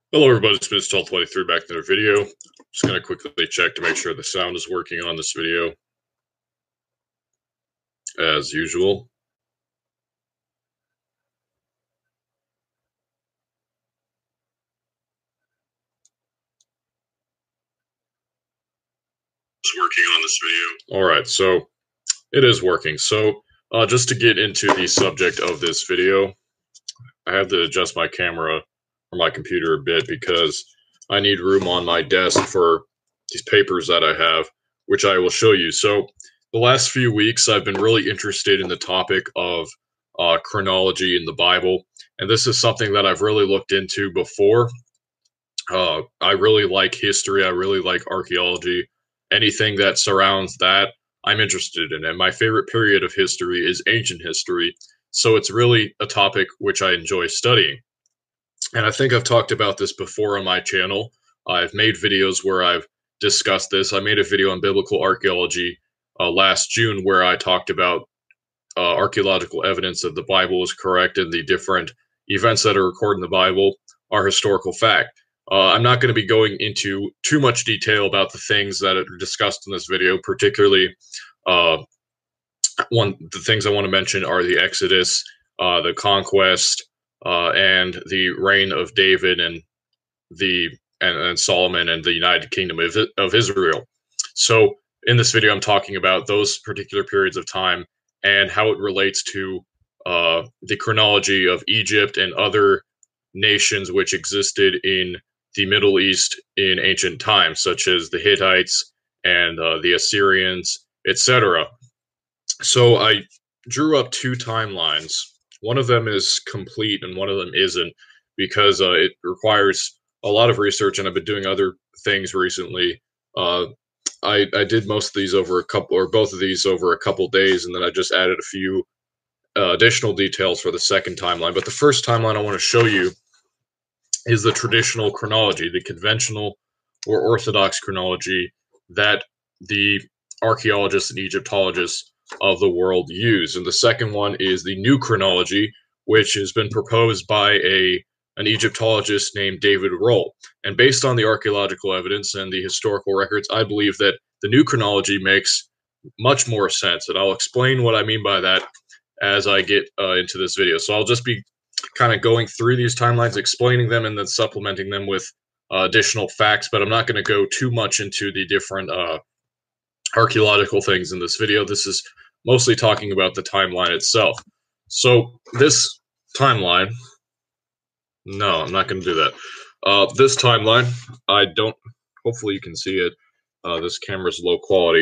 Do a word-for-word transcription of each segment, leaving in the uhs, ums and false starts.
Hello everybody, it's Miz Tall twenty-three back in another video. Just going to quickly check to make sure the sound is working on this video. As usual. It's working on this video. Alright, so it is working. So uh, just to get into the subject of this video, I have to adjust my camera or my computer a bit because I need room on my desk for these papers that I have, which I will show you. So the last few weeks, I've been really interested in the topic of uh, chronology in the Bible, and this is something that I've really looked into before. Uh, I really like history. I really like archaeology. Anything that surrounds that, I'm interested in. And my favorite period of history is ancient history. So it's really a topic which I enjoy studying. And I think I've talked about this before on my channel. I've made videos where I've discussed this. I made a video on biblical archaeology uh, last June where I talked about uh, archaeological evidence that the Bible is correct and the different events that are recorded in the Bible are historical fact. Uh, I'm not going to be going into too much detail about the things that are discussed in this video, particularly uh, one the things I want to mention are the Exodus, uh, the conquest, uh, and the reign of David and the and, and Solomon and the United Kingdom of, of Israel. So in this video, I'm talking about those particular periods of time and how it relates to uh, the chronology of Egypt and other nations which existed in the Middle East in ancient times, such as the Hittites and uh, the Assyrians, et cetera. So I drew up two timelines. One of them is complete and one of them isn't because uh, it requires a lot of research, and I've been doing other things recently. Uh, I, I did most of these over a couple, or both of these over a couple days, and then I just added a few uh, additional details for the second timeline. But the first timeline I want to show you is the traditional chronology, the conventional or orthodox chronology that the archaeologists and Egyptologists of the world use. And the second one is the new chronology, which has been proposed by a an Egyptologist named David Rohl. And based on the archaeological evidence and the historical records, I believe that the new chronology makes much more sense. And I'll explain what I mean by that as I get uh, into this video. So I'll just be kind of going through these timelines, explaining them, and then supplementing them with uh, additional facts. But I'm not going to go too much into the different uh, archaeological things in this video. This is mostly talking about the timeline itself. So this timeline, no, I'm not going to do that. Uh, this timeline, I don't, hopefully you can see it. Uh, this camera's low quality.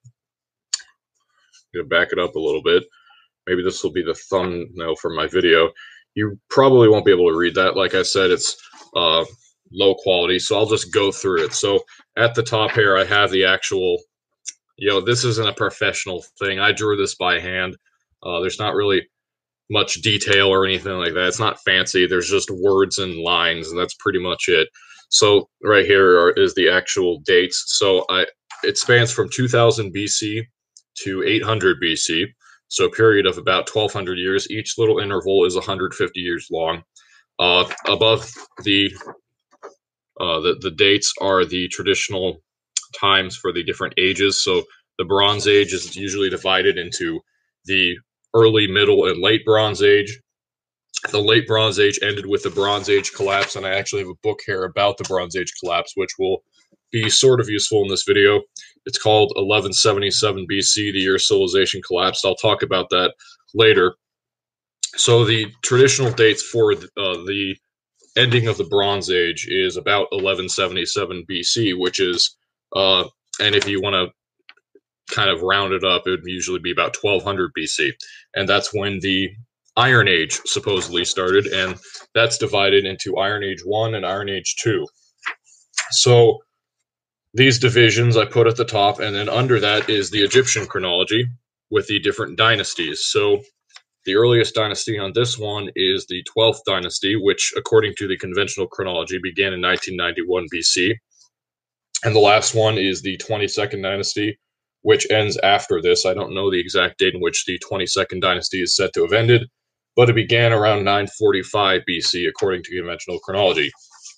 I'm going to back it up a little bit. Maybe this will be the thumbnail for my video. You probably won't be able to read that. Like I said, it's uh, low quality, so I'll just go through it. So at the top here, I have the actual, you know, this isn't a professional thing. I drew this by hand. Uh, there's not really much detail or anything like that. It's not fancy. There's just words and lines, and that's pretty much it. So right here are, is the actual dates. So I it spans from two thousand B C to eight hundred B C. So a period of about twelve hundred years. Each little interval is one hundred fifty years long. Uh, above the, uh, the the dates are the traditional times for the different ages. So the Bronze Age is usually divided into the early, middle, and late Bronze Age. The late Bronze Age ended with the Bronze Age collapse, and I actually have a book here about the Bronze Age collapse, which will be sort of useful in this video. It's called eleven seventy-seven B C, the year civilization collapsed. I'll talk about that later. So the traditional dates for uh, the ending of the Bronze Age is about eleven seventy-seven B C, which is, uh, and if you want to kind of round it up, it would usually be about twelve hundred B C. And that's when the Iron Age supposedly started, and that's divided into Iron Age one and Iron Age two. So these divisions I put at the top, and then under that is the Egyptian chronology with the different dynasties. So the earliest dynasty on this one is the twelfth dynasty, which, according to the conventional chronology, began in nineteen ninety-one B C. And the last one is the twenty-second dynasty, which ends after this. I don't know the exact date in which the twenty-second dynasty is said to have ended, but it began around nine forty-five B C, according to conventional chronology.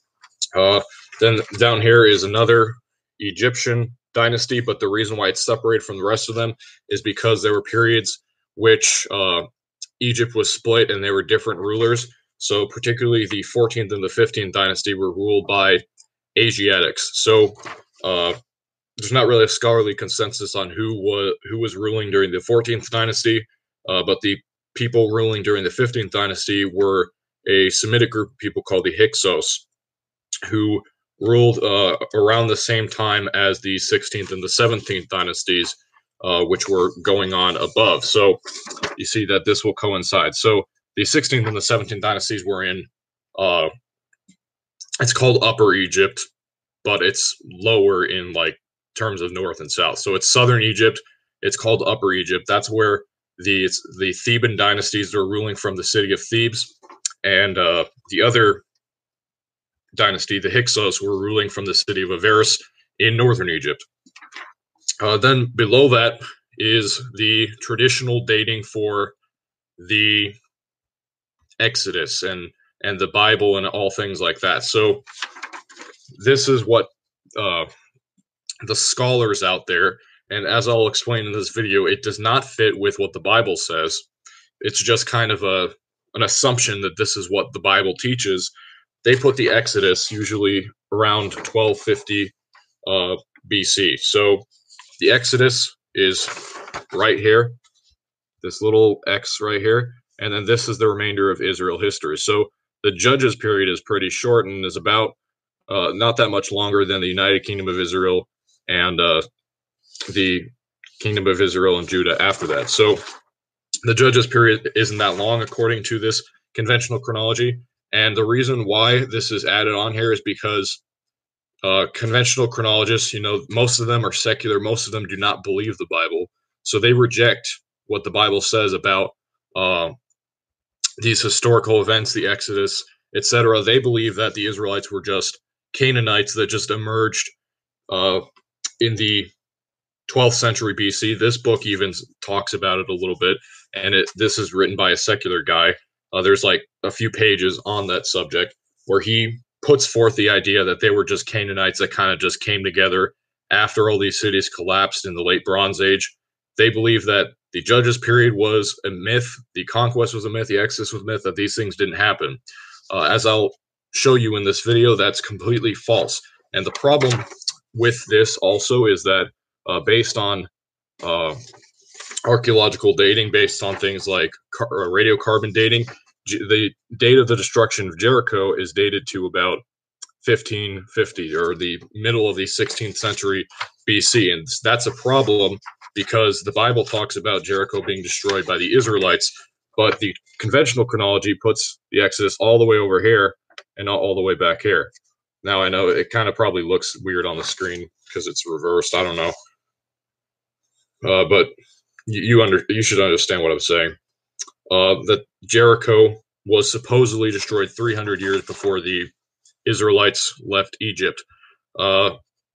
Uh, then down here is another Egyptian dynasty, but the reason why it's separated from the rest of them is because there were periods which uh, Egypt was split and there were different rulers. So particularly the fourteenth and the fifteenth dynasty were ruled by Asiatics. So uh, there's not really a scholarly consensus on who was who was ruling during the fourteenth dynasty, uh, but the people ruling during the fifteenth dynasty were a Semitic group of people called the Hyksos, who ruled uh, around the same time as the sixteenth and the seventeenth dynasties, uh, which were going on above. So you see that this will coincide. So the sixteenth and the seventeenth dynasties were in, uh, it's called Upper Egypt, but it's lower in like terms of north and south. So it's southern Egypt. It's called Upper Egypt. That's where the it's the Theban dynasties are ruling from the city of Thebes, and uh, the other dynasty, the Hyksos, were ruling from the city of Avaris in northern Egypt. Uh, then below that is the traditional dating for the Exodus and and the Bible and all things like that. So this is what uh, the scholars out there, and as I'll explain in this video, it does not fit with what the Bible says. It's just kind of a an assumption that this is what the Bible teaches. They put the Exodus usually around twelve fifty uh, B C. So the Exodus is right here, this little X right here, and then this is the remainder of Israel history. So the Judges period is pretty short and is about uh, not that much longer than the United Kingdom of Israel and uh, the Kingdom of Israel and Judah after that. So the Judges period isn't that long according to this conventional chronology. And the reason why this is added on here is because uh, conventional chronologists, you know, most of them are secular. Most of them do not believe the Bible. So they reject what the Bible says about uh, these historical events, the Exodus, et cetera. They believe that the Israelites were just Canaanites that just emerged uh, in the twelfth century B C. This book even talks about it a little bit, and it this is written by a secular guy. Uh, there's like a few pages on that subject where he puts forth the idea that they were just Canaanites that kind of just came together after all these cities collapsed in the late Bronze Age. They believe that the Judges period was a myth, the conquest was a myth, the Exodus was a myth, that these things didn't happen. Uh, as I'll show you in this video, that's completely false. And the problem with this also is that uh, based on uh, archaeological dating, based on things like car- radiocarbon dating, the date of the destruction of Jericho is dated to about fifteen fifty, or the middle of the sixteenth century B C. And that's a problem because the Bible talks about Jericho being destroyed by the Israelites, but the conventional chronology puts the Exodus all the way over here and not all the way back here. Now, I know it kind of probably looks weird on the screen because it's reversed. I don't know. Uh, but you, you, under, you should understand what I'm saying. Uh, that Jericho was supposedly destroyed three hundred years before the Israelites left Egypt, uh,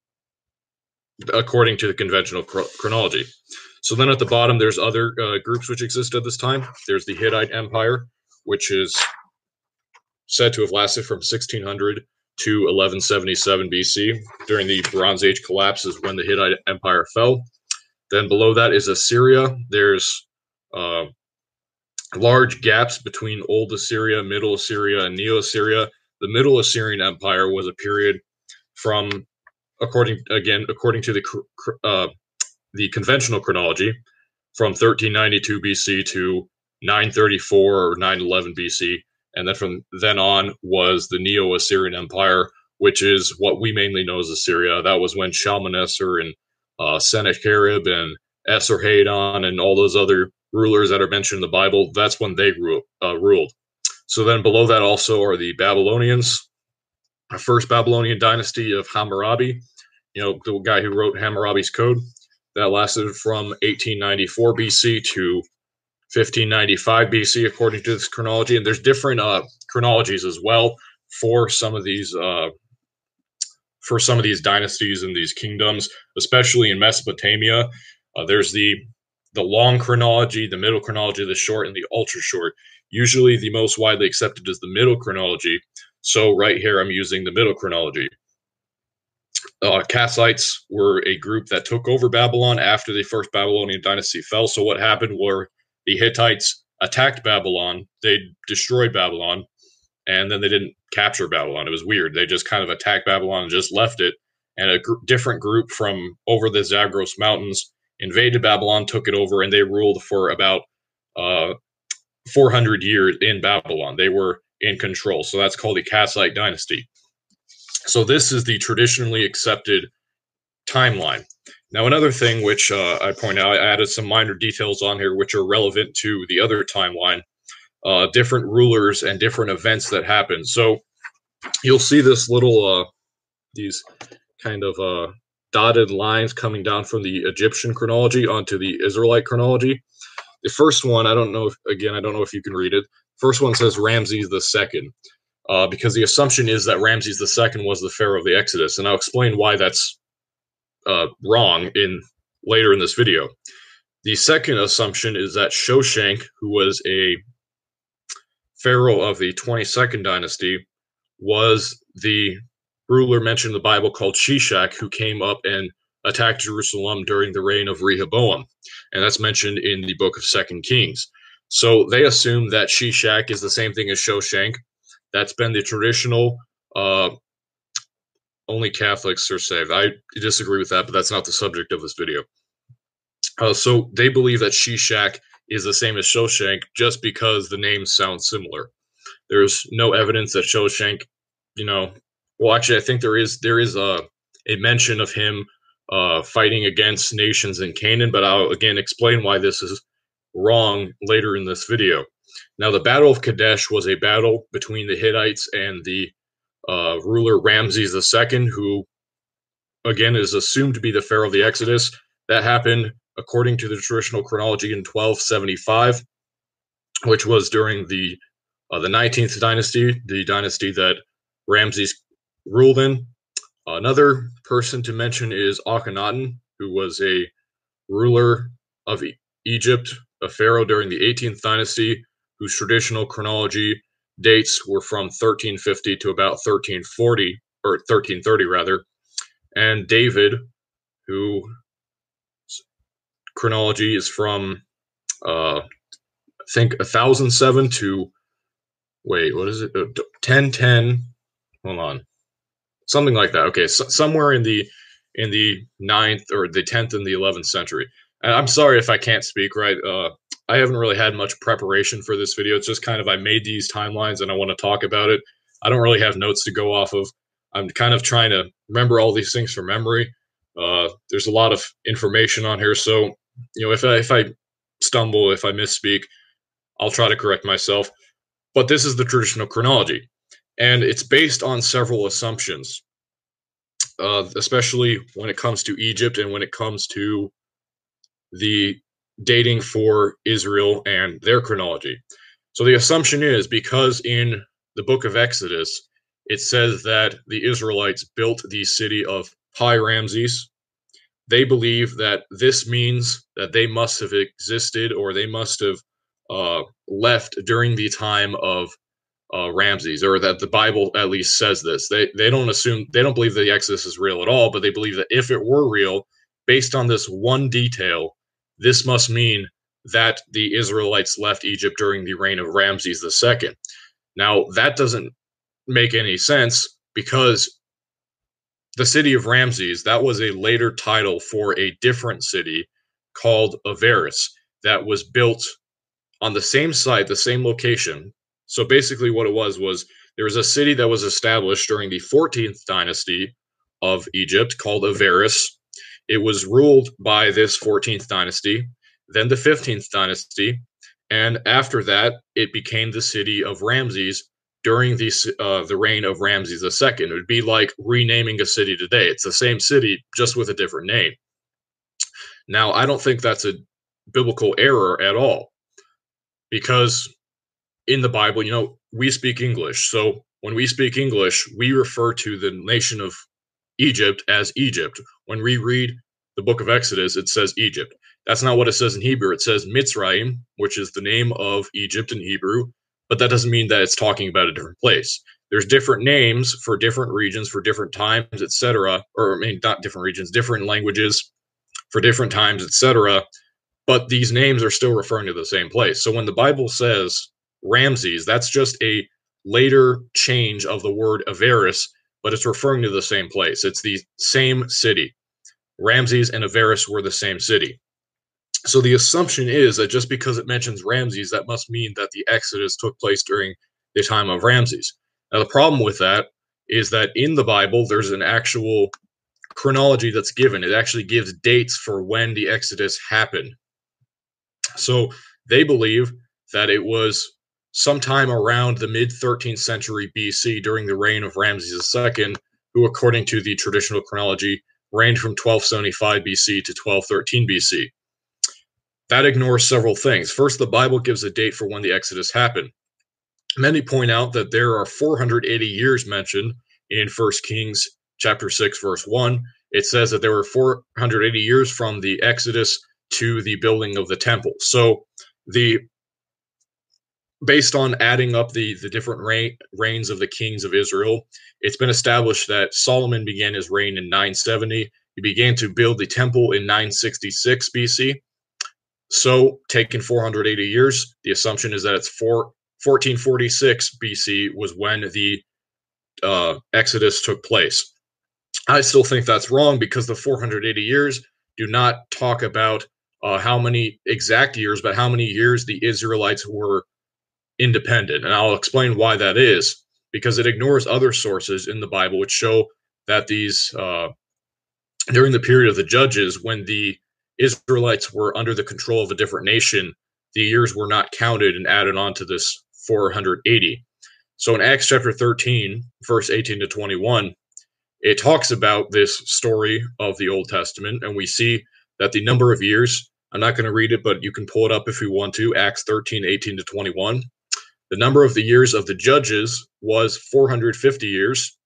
according to the conventional chronology. So then at the bottom, there's other uh, groups which exist at this time. There's the Hittite Empire, which is said to have lasted from sixteen hundred to eleven seventy-seven B C. During the Bronze Age collapse is when the Hittite Empire fell. Then below that is Assyria. There's uh, large gaps between Old Assyria, Middle Assyria, and Neo-Assyria. The Middle Assyrian Empire was a period from, according again, according to the uh, the conventional chronology, from thirteen ninety-two B C to nine thirty-four or nine eleven B C, and then from then on was the Neo-Assyrian Empire, which is what we mainly know as Assyria. That was when Shalmaneser and uh, Sennacherib and Esarhaddon and all those other rulers that are mentioned in the Bible, that's when they ru- uh, ruled. So then below that also are the Babylonians, the first Babylonian dynasty of Hammurabi, you know, the guy who wrote Hammurabi's Code. That lasted from eighteen ninety-four B C to fifteen ninety-five B C, according to this chronology. And there's different uh, chronologies as well for some of these uh, for some of these dynasties and these kingdoms, especially in Mesopotamia. Uh, there's the the long chronology, the middle chronology, the short, and the ultra short. Usually the most widely accepted is the middle chronology. So right here, I'm using the middle chronology. Uh, Kassites were a group that took over Babylon after the first Babylonian dynasty fell. So what happened were the Hittites attacked Babylon, they destroyed Babylon, and then they didn't capture Babylon. It was weird. They just kind of attacked Babylon and just left it. And a gr- different group from over the Zagros Mountains invaded Babylon, took it over, and they ruled for about uh, four hundred years in Babylon. They were in control. So that's called the Kassite dynasty. So this is the traditionally accepted timeline. Now, another thing which uh, I point out, I added some minor details on here which are relevant to the other timeline, uh, different rulers and different events that happen. So you'll see this little, uh, these kind of uh, dotted lines coming down from the Egyptian chronology onto the Israelite chronology. The first one, I don't know, if, again, I don't know if you can read it. First one says Ramses the Second. Uh, because the assumption is that Ramses the Second was the pharaoh of the Exodus, and I'll explain why that's uh, wrong in later in this video. The second assumption is that Shoshank, who was a pharaoh of the twenty-second dynasty, was the ruler mentioned in the Bible called Shishak, who came up and attacked Jerusalem during the reign of Rehoboam, and that's mentioned in the book of Second Kings. So they assume that Shishak is the same thing as Shoshank. That's been the traditional, uh, only Catholics are saved. I disagree with that, but that's not the subject of this video. Uh, so they believe that Shishak is the same as Shoshank just because the names sound similar. There's no evidence that Shoshank, you know, well, actually, I think there is there is a, a mention of him uh, fighting against nations in Canaan, but I'll again explain why this is wrong later in this video. Now, the Battle of Kadesh was a battle between the Hittites and the uh, ruler Ramses the Second, who, again, is assumed to be the pharaoh of the Exodus. That happened, according to the traditional chronology, in twelve seventy-five, which was during the uh, the nineteenth dynasty, the dynasty that Ramses ruled in. Another person to mention is Akhenaten, who was a ruler of e- Egypt, a pharaoh during the eighteenth dynasty, whose traditional chronology dates were from thirteen fifty to about thirteen forty, or thirteen thirty rather. And David, who chronology is from, uh, I think, one thousand seven to, wait, what is it? Uh, ten ten, hold on. Something like that. Okay, so somewhere in the in the ninth or the tenth and the eleventh century. And I'm sorry if I can't speak right. Uh, I haven't really had much preparation for this video. It's just kind of I made these timelines and I want to talk about it. I don't really have notes to go off of. I'm kind of trying to remember all these things from memory. Uh, there's a lot of information on here, so you know if I, if I stumble, if I misspeak, I'll try to correct myself. But this is the traditional chronology, and it's based on several assumptions, uh, especially when it comes to Egypt and when it comes to the dating for Israel and their chronology. So the assumption is because in the book of Exodus, it says that the Israelites built the city of Pi Ramses. They believe that this means that they must have existed or they must have uh, left during the time of uh, Ramses, or that the Bible at least says this. They they don't assume, they don't believe that the Exodus is real at all, but they believe that if it were real, based on this one detail, this must mean that the Israelites left Egypt during the reign of Ramses the Second. Now, that doesn't make any sense because the city of Ramses, that was a later title for a different city called Avaris that was built on the same site, the same location. So basically what it was was there was a city that was established during the fourteenth dynasty of Egypt called Avaris. It was ruled by this fourteenth dynasty, then the fifteenth dynasty, and after that, it became the city of Ramses during the, uh, the reign of Ramses the Second. It would be like renaming a city today. It's the same city, just with a different name. Now, I don't think that's a biblical error at all, because in the Bible, you know, we speak English. So when we speak English, we refer to the nation of Egypt as Egypt. When we read the book of Exodus, it says Egypt. That's not what it says in Hebrew. It says Mitzrayim, which is the name of Egypt in Hebrew, but that doesn't mean that it's talking about a different place. there's different names for different regions, for different times, et cetera. Or I mean, not different regions, different languages for different times, et cetera. But these names are still referring to the same place. So when the Bible says Ramses, that's just a later change of the word Avaris, but it's referring to the same place. It's the same city. Ramses and Avaris were the same city. So the assumption is that just because it mentions Ramses, that must mean that the Exodus took place during the time of Ramses. Now, the problem with that is that in the Bible, there's an actual chronology that's given. It actually gives dates for when the Exodus happened. So they believe that it was sometime around the mid thirteenth century B C during the reign of Ramses the Second, who, according to the traditional chronology, reigned from twelve seventy-five B C to twelve thirteen B C. That ignores several things. First, the Bible gives a date for when the Exodus happened. Many point out that there are four hundred eighty years mentioned in First Kings chapter six, verse one. It says that there were four hundred eighty years from the Exodus to the building of the temple. So the based on adding up the, the different reign, reigns of the kings of Israel, it's been established that Solomon began his reign in nine seventy. He began to build the temple in nine sixty-six B C. So, taking four hundred eighty years, the assumption is that it's four, fourteen forty-six B C was when the uh, Exodus took place. I still think that's wrong because the four hundred eighty years do not talk about uh, how many exact years, but how many years the Israelites were independent. And I'll explain why that is, because it ignores other sources in the Bible which show that these, uh, during the period of the Judges, when the Israelites were under the control of a different nation, the years were not counted and added on to this four hundred eighty. So in Acts chapter thirteen, verse eighteen to twenty-one, it talks about this story of the Old Testament, and we see that the number of years, I'm not going to read it, but you can pull it up if you want to, Acts thirteen, eighteen to twenty-one. The number of the years of the judges was four hundred fifty years,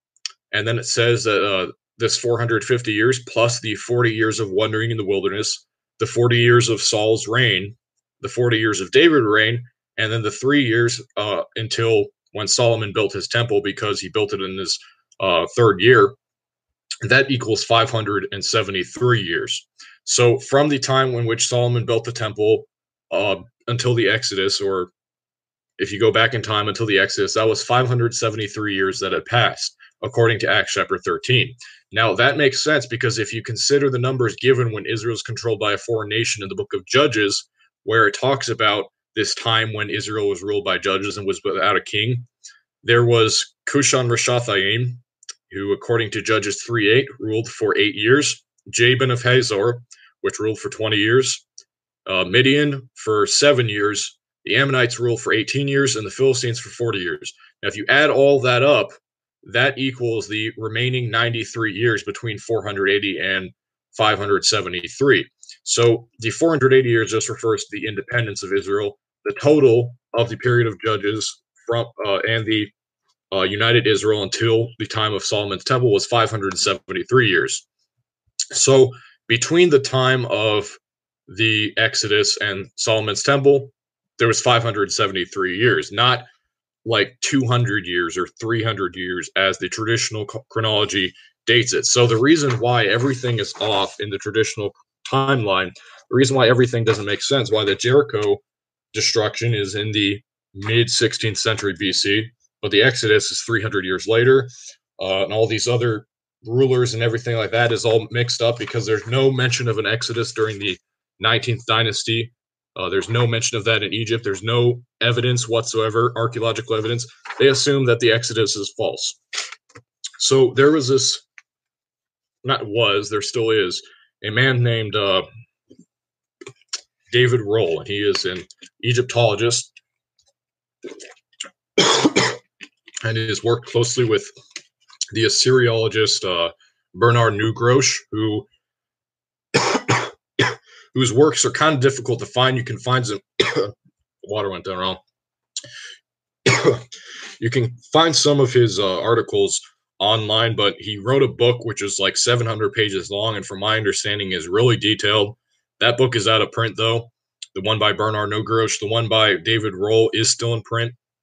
and then it says that uh, this four hundred fifty years plus the forty years of wandering in the wilderness, the forty years of Saul's reign, the forty years of David's reign, and then the three years uh, until when Solomon built his temple, because he built it in his uh, third year. That equals five hundred seventy-three years. So from the time in which Solomon built the temple uh, until the Exodus, or if you go back in time until the Exodus, that was five hundred seventy-three years that had passed, according to Acts chapter thirteen. Now, that makes sense because if you consider the numbers given when Israel is controlled by a foreign nation in the book of Judges, where it talks about this time when Israel was ruled by judges and was without a king, there was Cushan-Rishathaim, who, according to Judges three eight, ruled for eight years, Jabin of Hazor, which ruled for twenty years, uh, Midian for seven years, the Ammonites ruled for eighteen years, and the Philistines for forty years. Now, if you add all that up, that equals the remaining ninety-three years between four hundred eighty and five hundred seventy-three. So the four hundred eighty years just refers to the independence of Israel. The total of the period of Judges from uh, and the uh, United Israel until the time of Solomon's temple was five hundred seventy-three years. So between the time of the Exodus and Solomon's temple, there was five hundred seventy-three years, not like two hundred years or three hundred years as the traditional chronology dates it. So the reason why everything is off in the traditional timeline, the reason why everything doesn't make sense, why the Jericho destruction is in the mid sixteenth century B C, but the Exodus is three hundred years later, uh, and all these other rulers and everything like that is all mixed up because there's no mention of an Exodus during the nineteenth dynasty. Uh, there's no mention of that in Egypt. There's no evidence whatsoever, archaeological evidence. They assume that the Exodus is false. So there was this, not was, there still is, a man named uh, David Roll, and he is an Egyptologist, and he has worked closely with the Assyriologist uh, Bernard Neugrosch, who whose works are kind of difficult to find. You can find some water went down wrong. You can find some of his uh, articles online, but he wrote a book which is like seven hundred pages long, and from my understanding is really detailed. That book is out of print, though. The one by Bernard Neugrosch, the one by David Roll is still in print.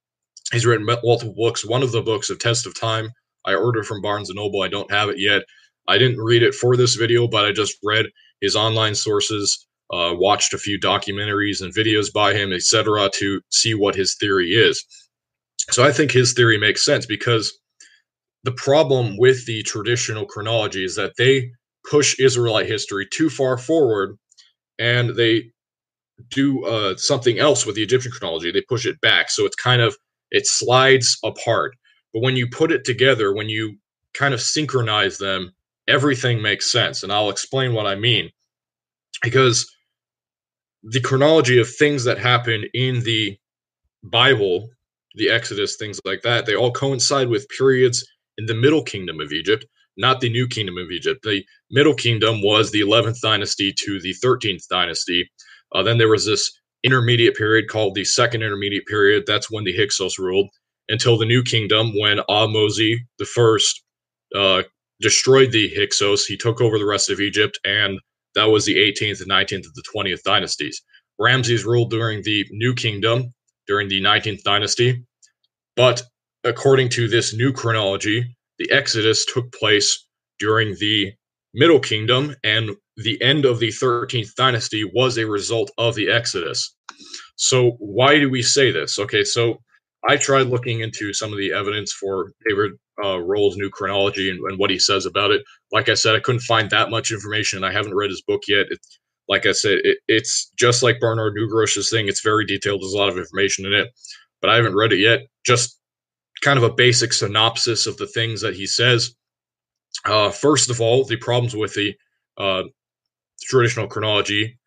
He's written multiple books. One of the books, A Test of Time, I ordered from Barnes and Noble. I don't have it yet. I didn't read it for this video, but I just read his online sources, uh, watched a few documentaries and videos by him, et cetera, to see what his theory is. So I think his theory makes sense, because the problem with the traditional chronology is that they push Israelite history too far forward, and they do uh, something else with the Egyptian chronology. They push it back, so it's kind of, it slides apart. But when you put it together, when you kind of synchronize them, everything makes sense. And I'll explain what I mean. Because the chronology of things that happen in the Bible, the Exodus, things like that, they all coincide with periods in the Middle Kingdom of Egypt, not the New Kingdom of Egypt. The Middle Kingdom was the eleventh dynasty to the thirteenth dynasty. Uh, then there was this intermediate period called the Second Intermediate Period. That's when the Hyksos ruled, until the New Kingdom, when Ahmose the First uh, destroyed the Hyksos. He took over the rest of Egypt, and that was the eighteenth and nineteenth of the twentieth dynasties. Ramses ruled during the New Kingdom, during the nineteenth dynasty. But according to this new chronology, the Exodus took place during the Middle Kingdom, and the end of the thirteenth dynasty was a result of the Exodus. So why do we say this? Okay, so I tried looking into some of the evidence for David uh, Roll's new chronology and, and what he says about it. Like I said, I couldn't find that much information. I haven't read his book yet. It's, like I said, it, it's just like Bernard Neugrosch's thing. It's very detailed. There's a lot of information in it, but I haven't read it yet. Just kind of a basic synopsis of the things that he says. Uh, first of all, the problems with the uh, traditional chronology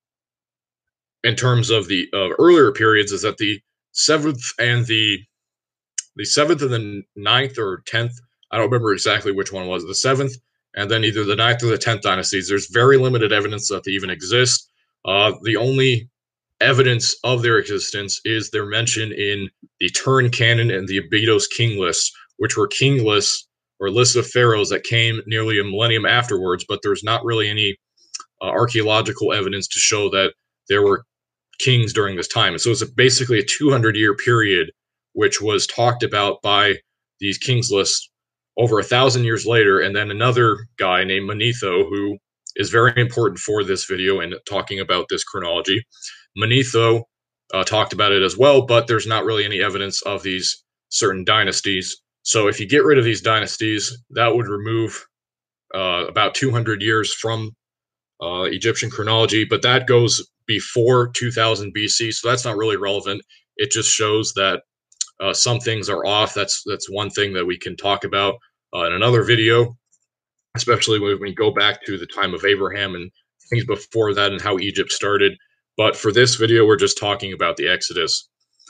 in terms of the uh, earlier periods is that the seventh and the the seventh and the ninth or tenth, I don't remember exactly which one was, the seventh and then either the ninth or the tenth dynasties, there's very limited evidence that they even exist. Uh, the only evidence of their existence is their mention in the Turin Canon and the Abydos king lists, which were king lists or lists of pharaohs that came nearly a millennium afterwards, but there's not really any uh, archaeological evidence to show that there were kings during this time. And so it's a, basically a two hundred year period, which was talked about by these kings lists over a thousand years later. And then another guy named Manetho, who is very important for this video and talking about this chronology. Manetho uh, talked about it as well, but there's not really any evidence of these certain dynasties. So if you get rid of these dynasties, that would remove uh, about two hundred years from uh, Egyptian chronology, but that goes before two thousand B C, so that's not really relevant. It just shows that uh, some things are off. That's that's one thing that we can talk about uh, in another video, especially when we go back to the time of Abraham and things before that and how Egypt started. But for this video, we're just talking about the Exodus.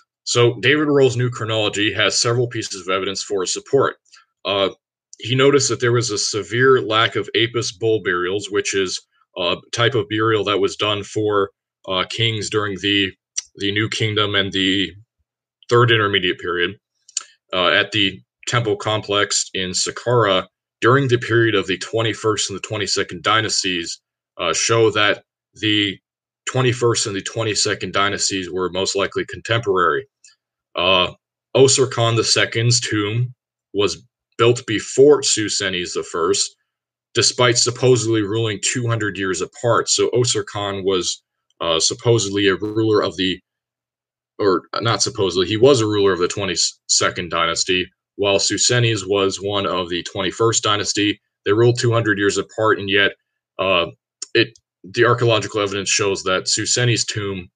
So David Roll's new chronology has several pieces of evidence for his support. Uh, he noticed that there was a severe lack of Apis bull burials, which is a type of burial that was done for uh, kings during the the New Kingdom and the Third Intermediate Period uh, at the temple complex in Saqqara during the period of the twenty-first and the twenty-second dynasties. Uh, show that the twenty-first and the twenty-second dynasties were most likely contemporary. Uh, Osirkon the Second's tomb was built before Susenes the First, despite supposedly ruling two hundred years apart. So Osirkon was uh, supposedly a ruler of the, or not supposedly, he was a ruler of the twenty-second dynasty, while Susenes was one of the twenty-first dynasty. They ruled two hundred years apart, and yet uh, it the archaeological evidence shows that Susenes' tomb,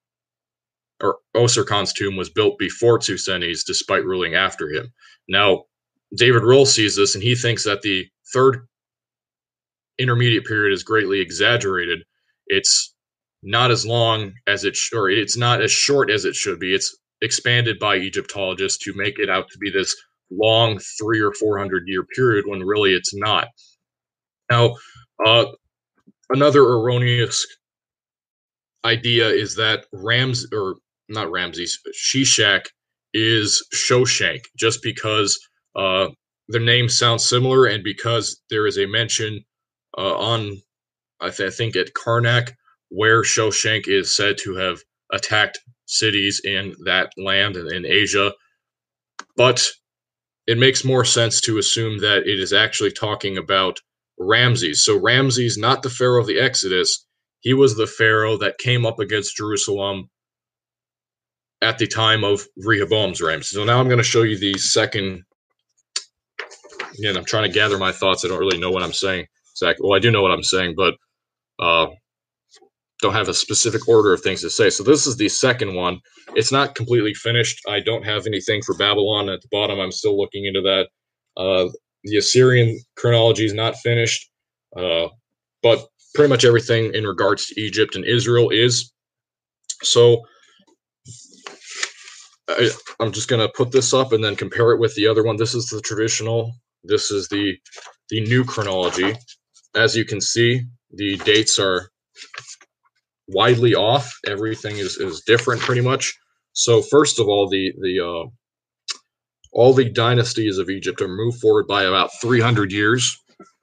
or Osirkon's tomb, was built before Susenes, despite ruling after him. Now, David Roll sees this, and he thinks that the third intermediate period is greatly exaggerated. It's not as long as it, sh- or it's not as short as it should be. It's expanded by Egyptologists to make it out to be this long three or four hundred year period when really it's not. Now, uh, another erroneous idea is that Rams, or not Ramses, Shishak is Shoshank, just because uh, their names sound similar and because there is a mention uh, on, I, th- I think, at Karnak, where Shoshank is said to have attacked cities in that land and in Asia. but it makes more sense to assume that it is actually talking about Ramses. So Ramses, not the Pharaoh of the Exodus, he was the Pharaoh that came up against Jerusalem at the time of Rehoboam's reign. So now I'm going to show you the second. Again, I'm trying to gather my thoughts. I don't really know what I'm saying exactly. Well, I do know what I'm saying, but uh, don't have a specific order of things to say. So this is the second one. It's not completely finished. I don't have anything for Babylon at the bottom. I'm still looking into that. Uh, the Assyrian chronology is not finished, uh, but pretty much everything in regards to Egypt and Israel is. So I, I'm just going to put this up and then compare it with the other one. This is the traditional. This is the the new chronology. As you can see, the dates are widely off. Everything is, is different pretty much. So first of all, the the uh, all the dynasties of Egypt are moved forward by about three hundred years.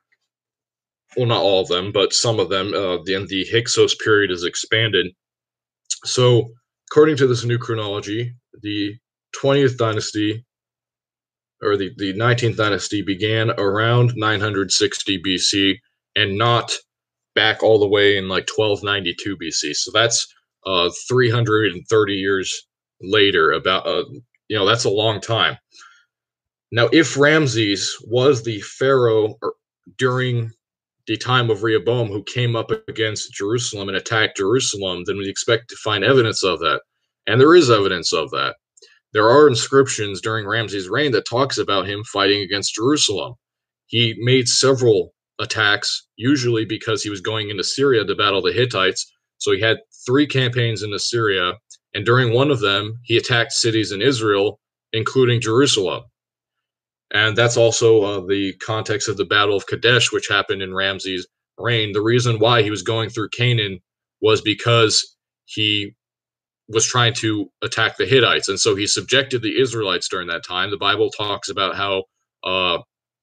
Well, not all of them, but some of them. Uh, then the Hyksos period is expanded. So according to this new chronology, the twentieth dynasty, or the, the nineteenth dynasty, began around nine hundred sixty B C and not back all the way in like twelve ninety-two B C. So that's uh, three hundred thirty years later. About uh, you know, that's a long time. Now, if Ramses was the pharaoh during the time of Rehoboam who came up against Jerusalem and attacked Jerusalem, then we expect to find evidence of that. And there is evidence of that. There are inscriptions during Ramses' reign that talks about him fighting against Jerusalem. He made several attacks, usually because he was going into Syria to battle the Hittites. So he had three campaigns into Syria, and during one of them, he attacked cities in Israel, including Jerusalem. And that's also uh, the context of the Battle of Kadesh, which happened in Ramses' reign. The reason why he was going through Canaan was because he was trying to attack the Hittites, and so he subjected the Israelites during that time. The Bible talks about how uh,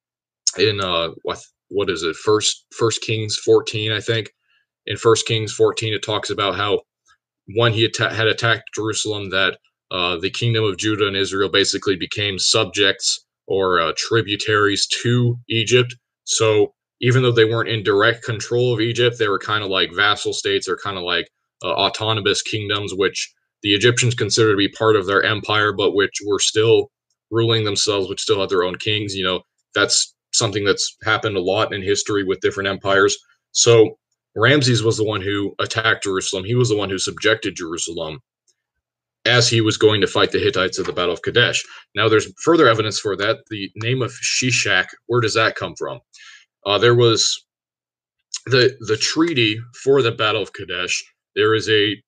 in uh, what what is it, First First Kings fourteen, I think. In First Kings fourteen, it talks about how when he atta- had attacked Jerusalem, that uh, the kingdom of Judah and Israel basically became subjects or uh, tributaries to Egypt. So even though they weren't in direct control of Egypt, they were kind of like vassal states or kind of like uh, autonomous kingdoms, which the Egyptians considered to be part of their empire, but which were still ruling themselves, which still had their own kings. You know, that's something that's happened a lot in history with different empires. So Ramses was the one who attacked Jerusalem. He was the one who subjected Jerusalem as he was going to fight the Hittites at the Battle of Kadesh. Now, there's further evidence for that. The name of Shishak, where does that come from? Uh, there was the the treaty for the Battle of Kadesh. There is a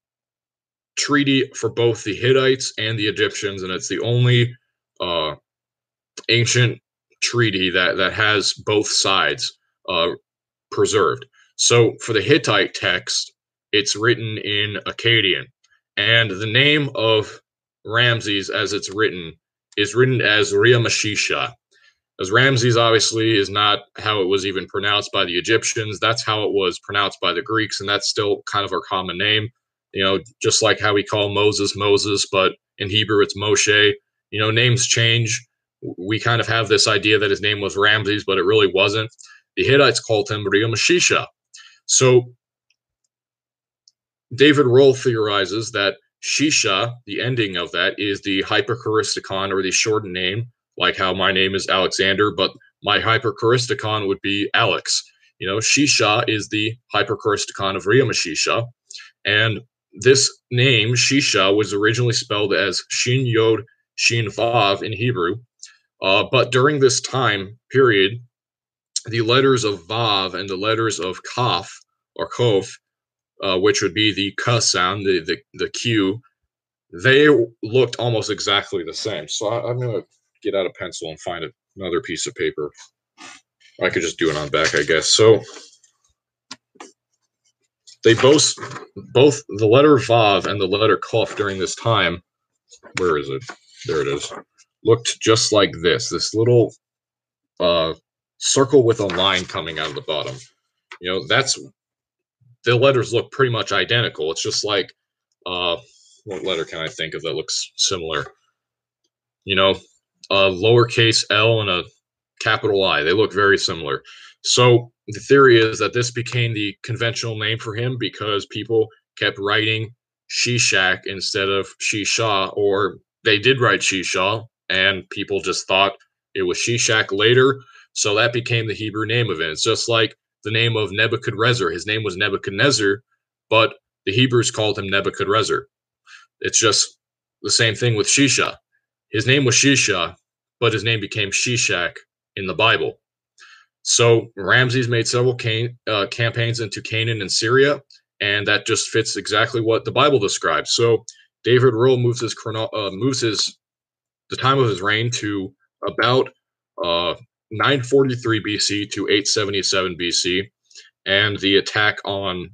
treaty for both the Hittites and the Egyptians, and it's the only uh, ancient treaty that, that has both sides uh, preserved. So for the Hittite text, it's written in Akkadian. And the name of Ramses, as it's written, is written as Riamashisha. As Ramses obviously is not how it was even pronounced by the Egyptians. That's how it was pronounced by the Greeks, and that's still kind of our common name. You know, just like how we call Moses Moses, but in Hebrew it's Moshe. You know, names change. We kind of have this idea that his name was Ramses, but it really wasn't. The Hittites called him Riamashisha. So David Rohl theorizes that Shisha, the ending of that, is the hyperchoristicon, or the shortened name, like how my name is Alexander, but my hyperchoristicon would be Alex. You know, Shisha is the hyperchoristicon of Riamashisha, and this name, Shisha, was originally spelled as Shin Yod Shin Vav in Hebrew, uh, but during this time period, the letters of Vav and the letters of Kaf, or Kof, uh, which would be the K sound, the, the, the Q, they looked almost exactly the same. So I, I'm going to get out a pencil and find another piece of paper. I could just do it on back, I guess. So they both, both the letter Vav and the letter Kof during this time, where is it? There it is, looked just like this, this little uh, circle with a line coming out of the bottom. You know, that's, the letters look pretty much identical. It's just like, uh, what letter can I think of that looks similar? You know, a lowercase l and a capital I. They look very similar. So the theory is that this became the conventional name for him because people kept writing Shishak instead of Shisha, or they did write Shisha, and people just thought it was Shishak later. So that became the Hebrew name of it. It's just like the name of Nebuchadnezzar. His name was Nebuchadnezzar, but the Hebrews called him Nebuchadnezzar. It's just the same thing with Shisha. His name was Shisha, but his name became Shishak in the Bible. So Ramses made several can, uh, campaigns into Canaan and Syria, and that just fits exactly what the Bible describes. So David Rule moves his chrono- uh, moves his the time of his reign to about uh, nine forty-three B C to eight seventy-seven B C, and the attack on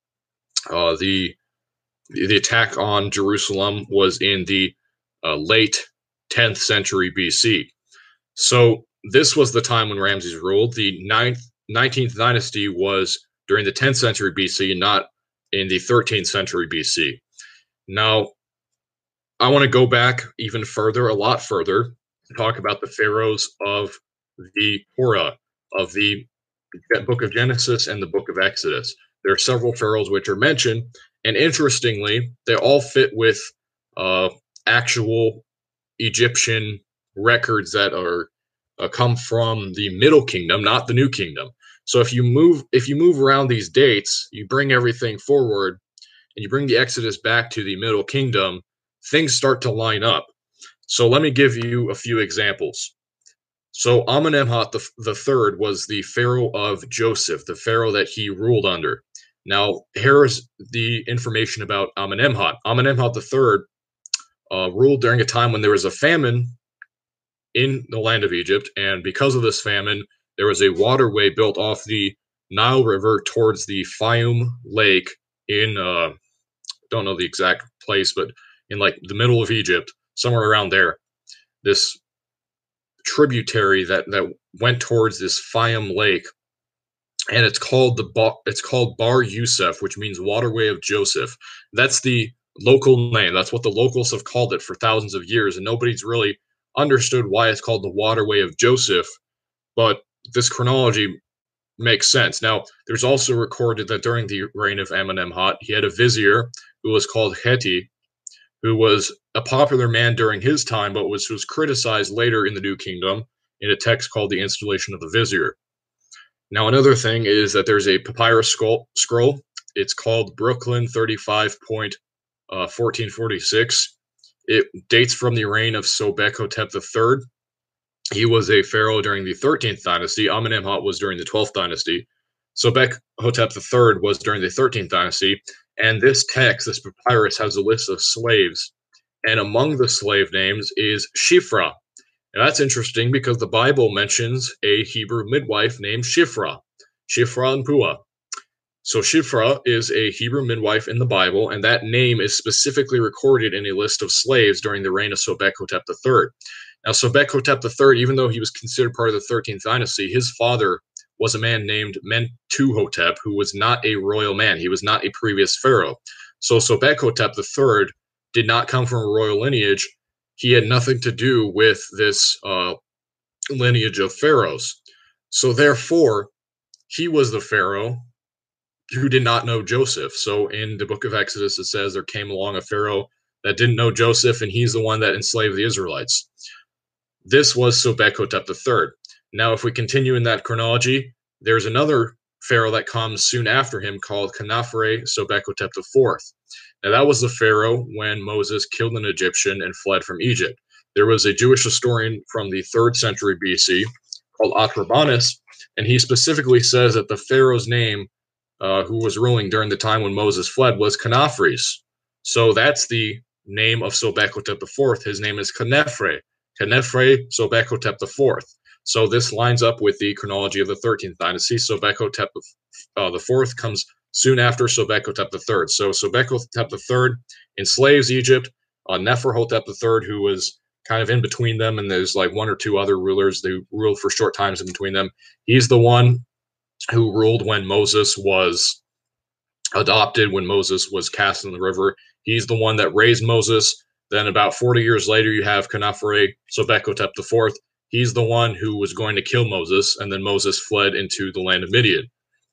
uh, the the attack on Jerusalem was in the uh, late tenth century B C. So this was the time when Ramses ruled. The ninth, nineteenth dynasty was during the tenth century B C, not in the thirteenth century B C. Now, I want to go back even further, a lot further, to talk about the pharaohs of the Torah, of the book of Genesis and the book of Exodus. There are several pharaohs which are mentioned, and interestingly, they all fit with uh, actual Egyptian records that are uh, come from the Middle Kingdom, not the New Kingdom. So if you move if you move around these dates, you bring everything forward, and you bring the Exodus back to the Middle Kingdom, things start to line up. So let me give you a few examples. So Amenemhat the, the third was the pharaoh of Joseph, the pharaoh that he ruled under. Now, here's the information about Amenemhat. Amenemhat the third uh, ruled during a time when there was a famine in the land of Egypt, and because of this famine, there was a waterway built off the Nile River towards the Fayum Lake in, uh, don't know the exact place, but in like the middle of Egypt, somewhere around there. This tributary that that went towards this Fayum Lake, and it's called the ba- it's called Bar Yusuf, which means waterway of Joseph. That's the local name. That's what the locals have called it for thousands of years, and nobody's really understood why it's called the waterway of Joseph. But this chronology makes sense. Now, there's also recorded that during the reign of Amenemhat, he had a vizier who was called Heti, who was a popular man during his time, but was, was criticized later in the New Kingdom in a text called the Installation of the Vizier. Now, another thing is that there's a papyrus scroll. scroll. It's called Brooklyn thirty-five point fourteen forty-six. It dates from the reign of Sobek-hotep the third. He was a pharaoh during the thirteenth dynasty. Amenemhat was during the twelfth dynasty. Sobek-hotep the third was during the thirteenth dynasty. And this text, this papyrus, has a list of slaves. And among the slave names is Shifra. And that's interesting because the Bible mentions a Hebrew midwife named Shifra, Shifra and Puah. So Shifra is a Hebrew midwife in the Bible, and that name is specifically recorded in a list of slaves during the reign of Sobek-hotep the third. Now, Sobek-hotep the third, even though he was considered part of the thirteenth dynasty, his father was a man named Mentuhotep, who was not a royal man. He was not a previous pharaoh. So Sobek-hotep the third did not come from a royal lineage. He had nothing to do with this uh, lineage of pharaohs. So therefore, he was the pharaoh who did not know Joseph. So in the book of Exodus, it says there came along a pharaoh that didn't know Joseph, and he's the one that enslaved the Israelites. This was Sobek-hotep the third. Now, if we continue in that chronology, there's another pharaoh that comes soon after him called Khnafre Sobek-hotep the fourth. Now, that was the pharaoh when Moses killed an Egyptian and fled from Egypt. There was a Jewish historian from the third century B C called Atrabanus, and he specifically says that the pharaoh's name, uh, who was ruling during the time when Moses fled, was Khnafres. So that's the name of Sobek-hotep the fourth. His name is Khnefre. Khnefre Sobek-hotep the fourth. So this lines up with the chronology of the thirteenth dynasty. Sobek-hotep uh, the fourth comes soon after Sobek-hotep the third. So Sobek-hotep the third enslaves Egypt. Uh, Neferhotep the third, who was kind of in between them, and there's like one or two other rulers who ruled for short times in between them. He's the one who ruled when Moses was adopted, when Moses was cast in the river. He's the one that raised Moses. Then about forty years later, you have Khnafre Sobekotep the fourth. He's the one who was going to kill Moses, and then Moses fled into the land of Midian.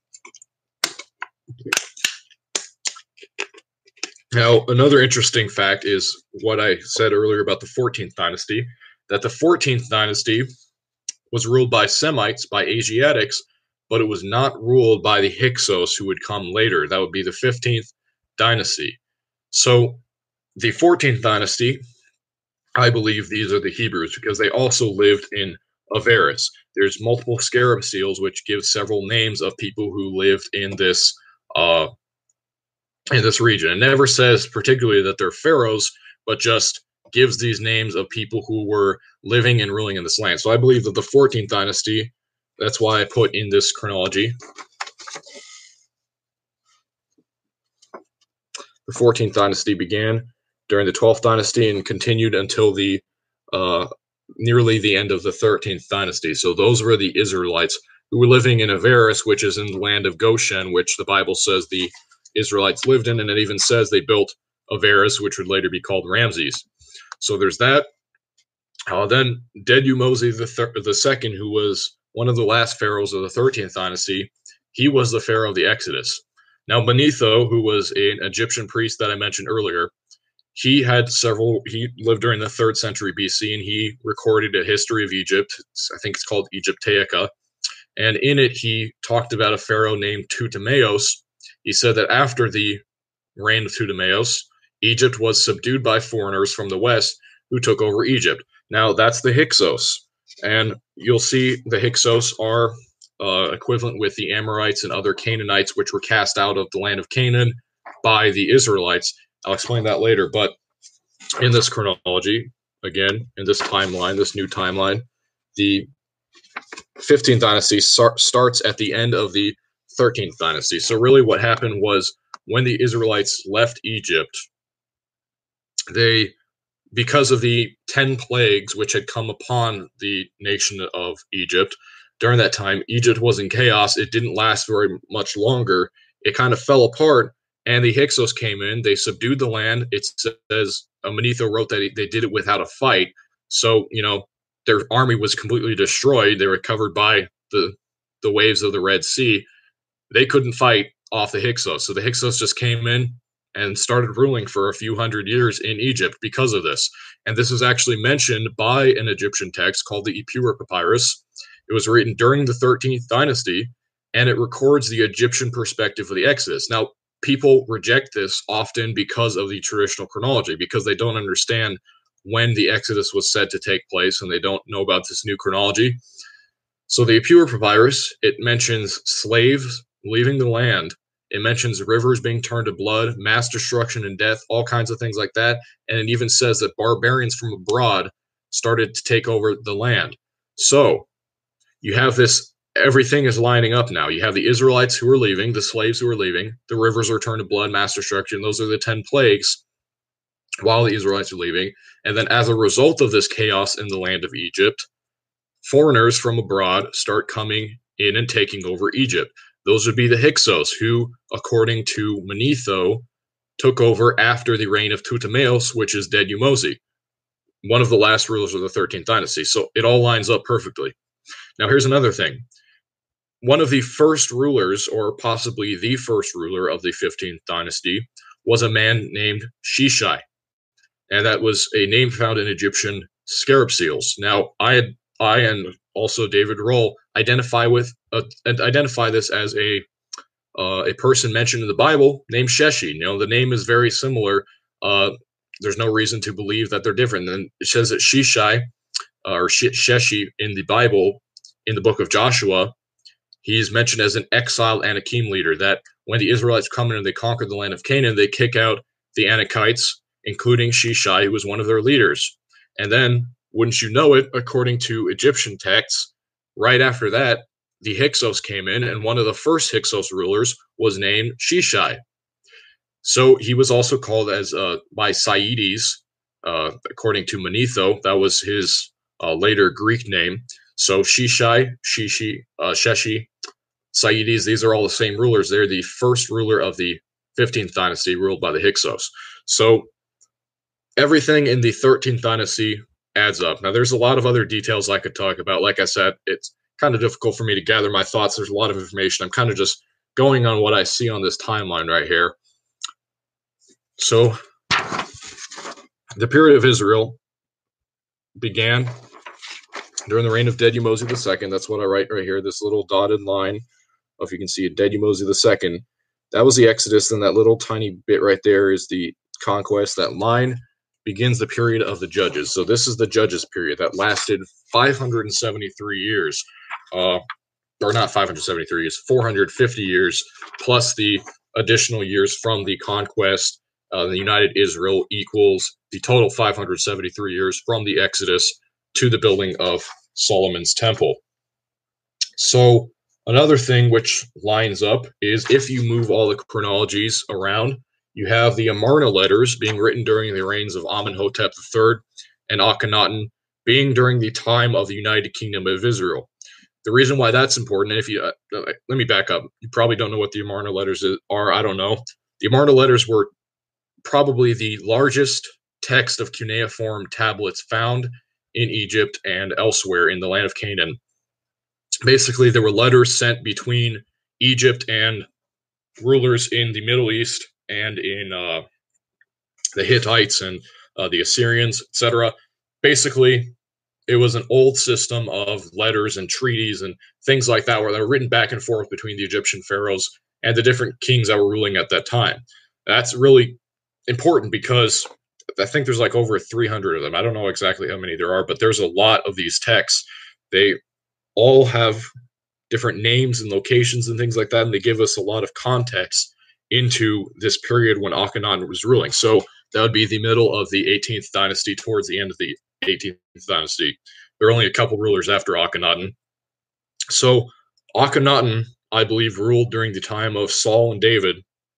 Now, another interesting fact is what I said earlier about the fourteenth dynasty, that the fourteenth dynasty was ruled by Semites, by Asiatics, but it was not ruled by the Hyksos who would come later. That would be the fifteenth dynasty. So the fourteenth dynasty, I believe these are the Hebrews because they also lived in Avaris. There's multiple scarab seals which give several names of people who lived in this uh, in this region. It never says particularly that they're pharaohs, but just gives these names of people who were living and ruling in this land. So I believe that the fourteenth dynasty, that's why I put in this chronology. The fourteenth dynasty began during the twelfth dynasty and continued until the uh, nearly the end of the thirteenth dynasty. So those were the Israelites who were living in Avaris, which is in the land of Goshen, which the Bible says the Israelites lived in, and it even says they built Avaris, which would later be called Ramses. So there's that. Uh, then Dedumosi the, thir- the second, who was one of the last pharaohs of the thirteenth dynasty, he was the pharaoh of the Exodus. Now Manetho, who was an Egyptian priest that I mentioned earlier, he had several, he lived during the third century B C, and he recorded a history of Egypt. It's, I think it's called Egyptaica. And in it, he talked about a pharaoh named Ptolemaeus. He said that after the reign of Ptolemaeus, Egypt was subdued by foreigners from the west who took over Egypt. Now, that's the Hyksos. And you'll see the Hyksos are uh, equivalent with the Amorites and other Canaanites, which were cast out of the land of Canaan by the Israelites. I'll explain that later. But in this chronology, again, in this timeline, this new timeline, the fifteenth dynasty start, starts at the end of the thirteenth dynasty. So really what happened was when the Israelites left Egypt, they, because of the ten plagues which had come upon the nation of Egypt, during that time, Egypt was in chaos. It didn't last very much longer. It kind of fell apart, and the Hyksos came in. They subdued the land. It says, uh, Manetho wrote that they did it without a fight. So, you know, their army was completely destroyed. They were covered by the the waves of the Red Sea. They couldn't fight off the Hyksos. So the Hyksos just came in and started ruling for a few hundred years in Egypt because of this. And this is actually mentioned by an Egyptian text called the Ipuwer Papyrus. It was written during the thirteenth dynasty, and it records the Egyptian perspective of the Exodus. Now, people reject this often because of the traditional chronology, because they don't understand when the Exodus was said to take place, and they don't know about this new chronology. So the Ipuwer Papyrus, it mentions slaves leaving the land. It mentions rivers being turned to blood, mass destruction and death, all kinds of things like that. And it even says that barbarians from abroad started to take over the land. So you have this, everything is lining up now. You have the Israelites who are leaving, the slaves who are leaving, the rivers are turned to blood, mass destruction. Those are the ten plagues while the Israelites are leaving. And then as a result of this chaos in the land of Egypt, foreigners from abroad start coming in and taking over Egypt. Those would be the Hyksos, who, according to Manetho, took over after the reign of Ptolemaeus, which is Dedumosi, one of the last rulers of the thirteenth dynasty. So it all lines up perfectly. Now, here's another thing. One of the first rulers, or possibly the first ruler of the fifteenth dynasty, was a man named Shishai. And that was a name found in Egyptian scarab seals. Now, I had, I and also David Roll identify with uh, identify this as a uh, a person mentioned in the Bible named Sheshi. You know, the name is very similar. Uh, there's no reason to believe that they're different. And it says that Shishai uh, or Sheshi in the Bible, in the book of Joshua, he's mentioned as an exiled Anakim leader. That when the Israelites come in and they conquer the land of Canaan, they kick out the Anakites, including Shishai, who was one of their leaders. And then, wouldn't you know it, according to Egyptian texts, right after that, the Hyksos came in, and one of the first Hyksos rulers was named Shishai. So he was also called as uh, by Saites, uh, according to Manetho. That was his uh, later Greek name. So Shishai, Shishi, uh, Sheshi, Saites, these are all the same rulers. They're the first ruler of the fifteenth dynasty, ruled by the Hyksos. So everything in the thirteenth dynasty adds up. Now, there's a lot of other details I could talk about. Like I said, it's kind of difficult for me to gather my thoughts. There's a lot of information. I'm kind of just going on what I see on this timeline right here. So, the period of Israel began during the reign of Dedumose the Second. That's what I write right here, this little dotted line. If you can see it, Dedumose the Second. That was the Exodus, and that little tiny bit right there is the conquest. That line begins the period of the Judges. So this is the Judges period that lasted five hundred seventy-three years. Uh, or not five hundred seventy-three years, four hundred fifty years, plus the additional years from the conquest. Uh, the United Israel equals the total five hundred seventy-three years from the Exodus to the building of Solomon's Temple. So another thing which lines up is if you move all the chronologies around, you have the Amarna letters being written during the reigns of Amenhotep the Third and Akhenaten being during the time of the United Kingdom of Israel. The reason why that's important, and if you, uh, let me back up. You probably don't know what the Amarna letters are. I don't know. The Amarna letters were probably the largest text of cuneiform tablets found in Egypt and elsewhere in the land of Canaan. Basically, there were letters sent between Egypt and rulers in the Middle East and in uh, the Hittites and uh, the Assyrians, et cetera. Basically, it was an old system of letters and treaties and things like that where they were written back and forth between the Egyptian pharaohs and the different kings that were ruling at that time. That's really important because I think there's like over three hundred of them. I don't know exactly how many there are, but there's a lot of these texts. They all have different names and locations and things like that, and they give us a lot of context into this period when Akhenaten was ruling. So that would be the middle of the eighteenth dynasty towards the end of the eighteenth dynasty. There are only a couple rulers after Akhenaten. So Akhenaten, I believe, ruled during the time of Saul and David,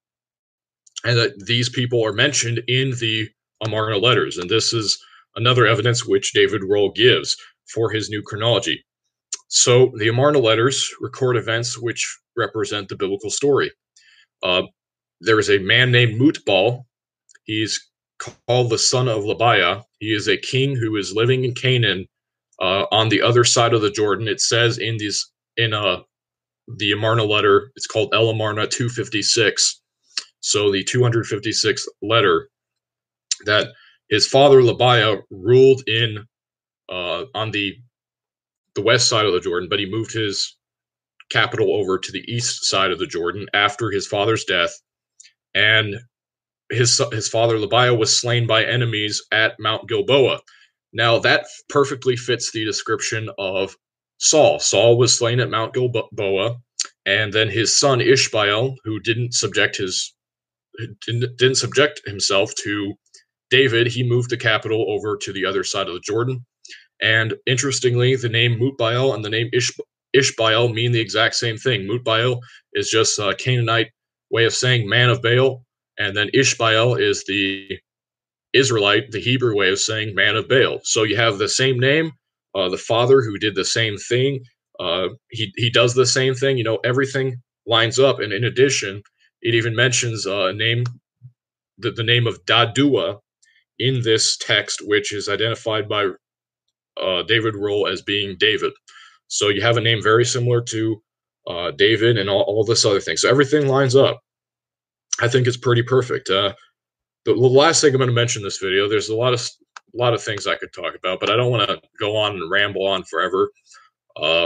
and that these people are mentioned in the Amarna letters. And this is another evidence which David Rohl gives for his new chronology. So the Amarna letters record events which represent the biblical story. Uh, there is a man named Mutbal. He's called the son of Libiah. He is a king who is living in Canaan uh, on the other side of the Jordan. It says in these in uh, the Amarna letter, it's called El Amarna two fifty-six. So the two hundred fifty-sixth letter, that his father Libiah ruled in uh, on the the west side of the Jordan, but he moved his capital over to the east side of the Jordan after his father's death, and his his father Libiah was slain by enemies at Mount Gilboa. Now that perfectly fits the description of Saul. Saul was slain at Mount Gilboa, and then his son Ishbaal, who didn't subject his didn't, didn't subject himself to David, he moved the capital over to the other side of the Jordan. And interestingly, the name Mutbaal and the name Ish, Ishbaal mean the exact same thing. Mutbaal is just a Canaanite way of saying man of Baal, and then Ishbaal is the Israelite, the Hebrew way of saying man of Baal. So you have the same name, uh, the father who did the same thing. Uh, he, he does the same thing. You know, everything lines up. And in addition, it even mentions uh, a name, the, the name of Dadua in this text, which is identified by uh, David Rohl as being David. So you have a name very similar to uh, David and all, all this other thing. So everything lines up. I think it's pretty perfect. Uh, the, the last thing I'm going to mention in this video, there's a lot of a lot of things I could talk about, but I don't want to go on and ramble on forever. Uh,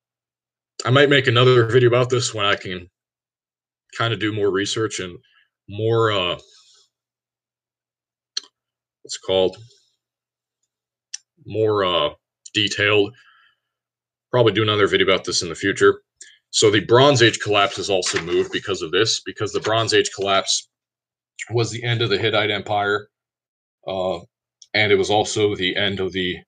I might make another video about this when I can kind of do more research and more, uh, what's it called, more uh, detailed. Probably do another video about this in the future. So the Bronze Age collapse has also moved because of this, because the Bronze Age collapse was the end of the Hittite Empire, uh, and it was also the end of the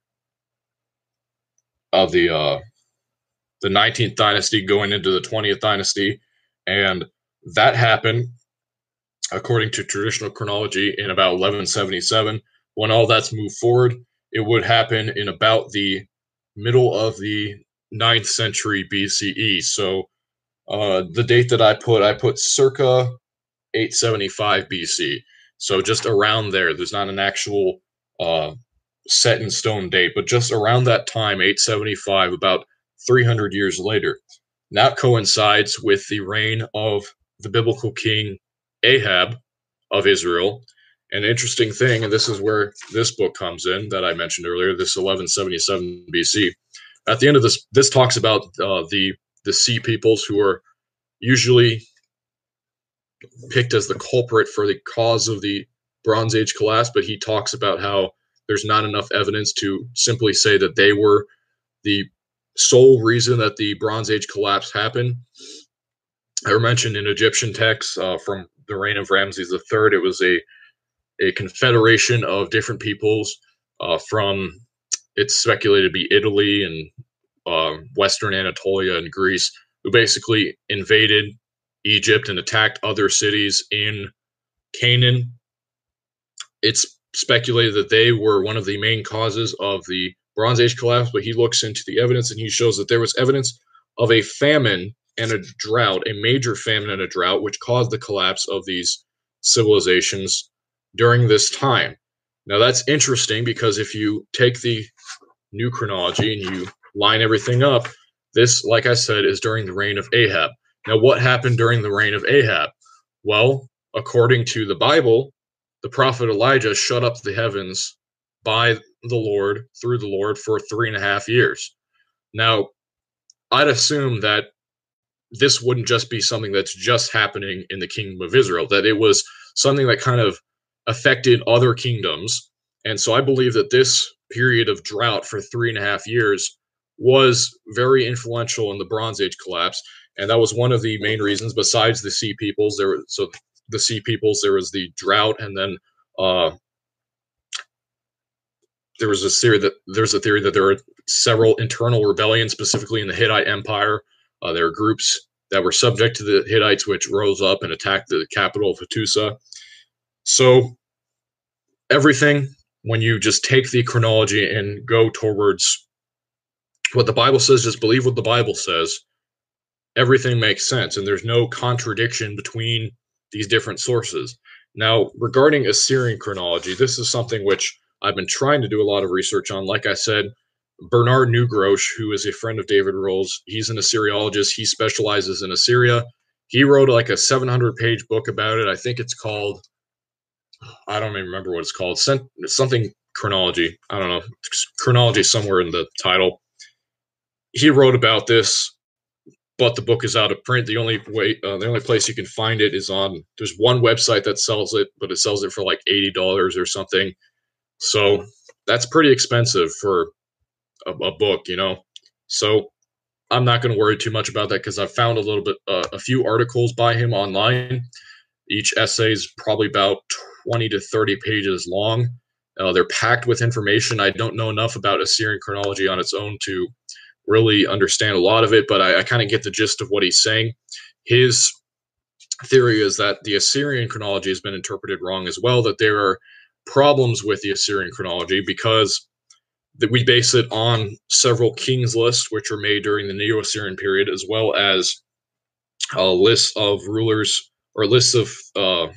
of the uh, the nineteenth dynasty going into the twentieth dynasty, and that happened according to traditional chronology in about eleven seventy-seven. When all that's moved forward, it would happen in about the middle of the ninth century B C E. So uh, the date that I put, I put circa eight seventy-five B C. So just around there, there's not an actual uh, set in stone date, but just around that time, eight seventy-five, about three hundred years later. That coincides with the reign of the biblical king Ahab of Israel. An interesting thing, and this is where this book comes in that I mentioned earlier, this eleven seventy-seven B C. At the end of this, this talks about uh, the the sea peoples who are usually picked as the culprit for the cause of the Bronze Age collapse, but he talks about how there's not enough evidence to simply say that they were the sole reason that the Bronze Age collapse happened. I mentioned in Egyptian texts uh, from the reign of Ramses the Third, it was a a confederation of different peoples uh, from, it's speculated to be Italy and uh, Western Anatolia and Greece, who basically invaded Egypt and attacked other cities in Canaan. It's speculated that they were one of the main causes of the Bronze Age collapse, but he looks into the evidence and he shows that there was evidence of a famine and a drought, a major famine and a drought, which caused the collapse of these civilizations during this time. Now that's interesting because if you take the new chronology and you line everything up, this, like I said, is during the reign of Ahab. Now what happened during the reign of Ahab? Well, according to the Bible, the prophet Elijah shut up the heavens by the Lord, through the Lord, for three and a half years. Now, I'd assume that this wouldn't just be something that's just happening in the kingdom of Israel, that it was something that kind of affected other kingdoms. And so I believe that this period of drought for three and a half years was very influential in the Bronze Age collapse. And that was one of the main reasons, besides the sea peoples. There, so the sea peoples, there was the drought, and then uh, there was a theory that there's a theory that there were several internal rebellions, specifically in the Hittite Empire. Uh, there are groups that were subject to the Hittites, which rose up and attacked the capital of Hattusa. So everything, when you just take the chronology and go towards what the Bible says, just believe what the Bible says, everything makes sense, and there's no contradiction between these different sources. Now, regarding Assyrian chronology, this is something which I've been trying to do a lot of research on. Like I said, Bernard Neugrosch, who is a friend of David Roll's, he's an Assyriologist. He specializes in Assyria. He wrote like a seven hundred page book about it. I think it's called, I don't even remember what it's called, something chronology. I don't know, chronology somewhere in the title. He wrote about this, but the book is out of print. The only way, uh, the only place you can find it is on, there's one website that sells it, but it sells it for like eighty dollars or something. So that's pretty expensive for a, a book, you know? So I'm not going to worry too much about that because I've found a little bit, uh, a few articles by him online. Each essay is probably about twenty to thirty pages long. Uh, they're packed with information. I don't know enough about Assyrian chronology on its own to really understand a lot of it, but I, I kind of get the gist of what he's saying. His theory is that the Assyrian chronology has been interpreted wrong as well, that there are problems with the Assyrian chronology because that we base it on several kings lists, which were made during the Neo-Assyrian period, as well as a list of rulers or lists of uh,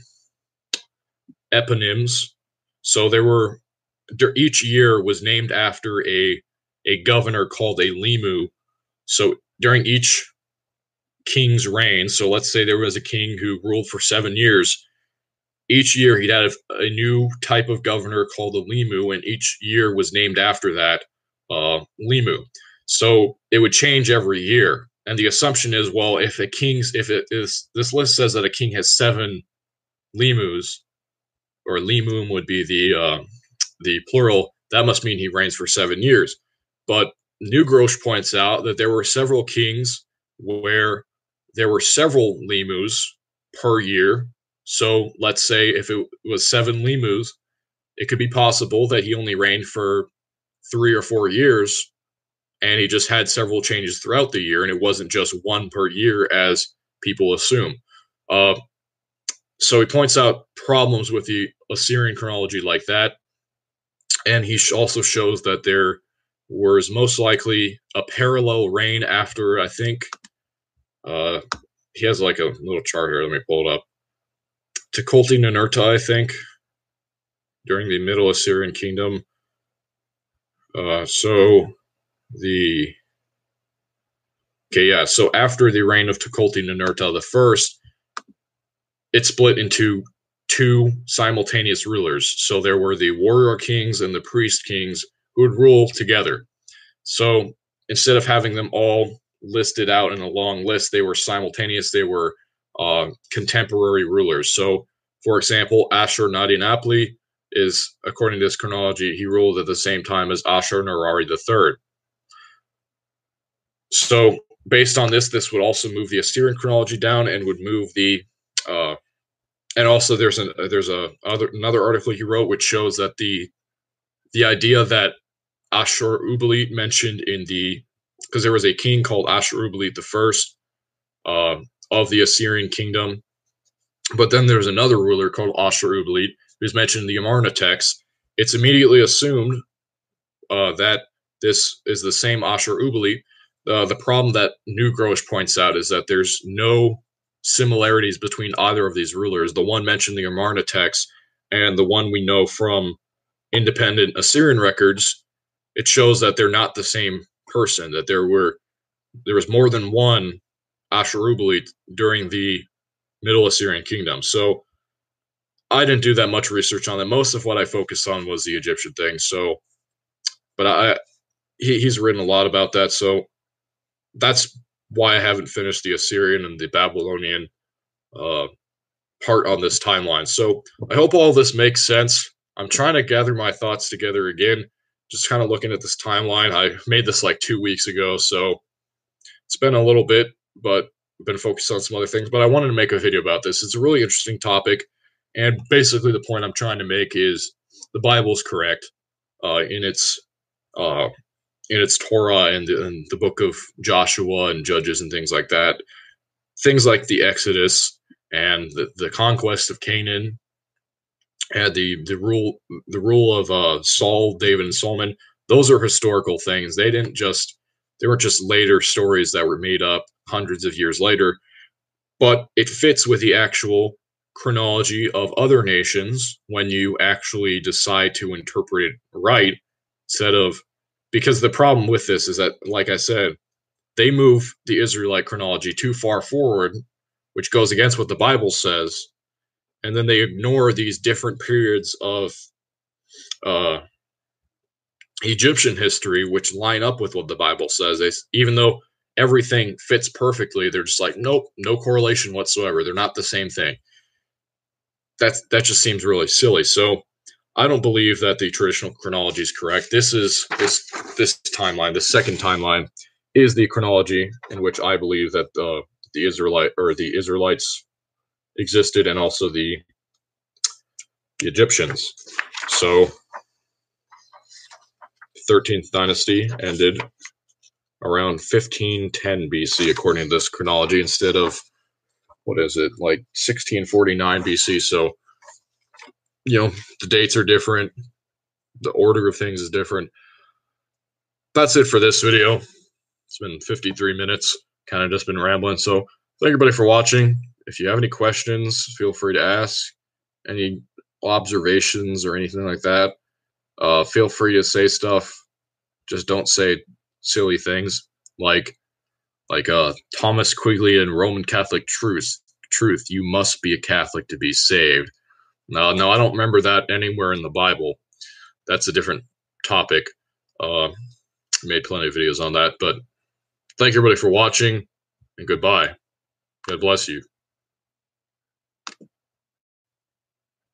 eponyms. So there were, each year was named after a a governor called a limu. So during each king's reign, so let's say there was a king who ruled for seven years, each year he'd have a new type of governor called a limu, and each year was named after that uh, limu. So it would change every year. And the assumption is, well, if a king's, if it is, this list says that a king has seven limus, or limum would be the uh, the plural, that must mean he reigns for seven years. But Neugrosch points out that there were several kings where there were several limus per year. So let's say if it was seven limus, it could be possible that he only reigned for three or four years, and he just had several changes throughout the year, and it wasn't just one per year as people assume. Uh, so he points out problems with the Assyrian chronology like that, and he also shows that there was most likely a parallel reign after, I think, uh, he has like a little chart here. Let me pull it up. Tukulti Ninurta, I think. during the Middle Assyrian Kingdom. Uh, so the okay, yeah. So after the reign of Tukulti-Ninurta the First, it split into two simultaneous rulers. So there were the warrior kings and the priest kings who would rule together. So instead of having them all listed out in a long list, they were simultaneous. They were uh, contemporary rulers. So, for example, Ashur-nadin-apli is, according to this chronology, he ruled at the same time as Ashur-nirari the Third. So, based on this, this would also move the Assyrian chronology down and would move the uh, and also there's an there's a other another article he wrote which shows that the the idea that Ashur-uballit mentioned in the because there was a king called Ashur-uballit the First uh, of the Assyrian kingdom, but then there's another ruler called Ashur-uballit who's mentioned in the Amarna text. It's immediately assumed uh, that this is the same Ashur-uballit. Uh, the problem that New Grosh points out is that there's no similarities between either of these rulers. The one mentioned in the Amarna text and the one we know from independent Assyrian records, it shows that they're not the same person, that there were there was more than one Ashur-uballit during the Middle Assyrian Kingdom. So I didn't do that much research on that. Most of what I focused on was the Egyptian thing. So, but I he, he's written a lot about that. So that's why I haven't finished the Assyrian and the Babylonian uh, part on this timeline. So I hope all this makes sense. I'm trying to gather my thoughts together again, just kind of looking at this timeline. I made this like two weeks ago, so it's been a little bit, but I've been focused on some other things. But I wanted to make a video about this. It's a really interesting topic, and basically the point I'm trying to make is the Bible is correct uh, in its uh, in its Torah and, and the book of Joshua and Judges and things like that. Things like the Exodus and the, the conquest of Canaan and the the rule the rule of uh, Saul, David, and Solomon. Those are historical things. They didn't just they weren't just later stories that were made up hundreds of years later, but it fits with the actual chronology of other nations when you actually decide to interpret it right instead of because the problem with this is that, like I said, they move the Israelite chronology too far forward, which goes against what the Bible says, and then they ignore these different periods of uh, Egyptian history, which line up with what the Bible says. They, even though everything fits perfectly, they're just like, nope, no correlation whatsoever. They're not the same thing. That's, that just seems really silly. So I don't believe that the traditional chronology is correct. This is this this timeline, the second timeline, is the chronology in which I believe that uh, the Israelite or the Israelites existed, and also the, the Egyptians. So, thirteenth dynasty ended around fifteen ten B C according to this chronology, instead of what is it like sixteen forty-nine B C. So, you know, the dates are different. The order of things is different. That's it for this video. It's been fifty-three minutes. Kind of just been rambling. So thank everybody for watching. If you have any questions, feel free to ask. Any observations or anything like that, uh, feel free to say stuff. Just don't say silly things like like uh, Thomas Quigley and Roman Catholic Truth. Truth. You must be a Catholic to be saved. No, no, I don't remember that anywhere in the Bible. That's a different topic. Uh, made plenty of videos on that. But thank everybody for watching, and goodbye. God bless you.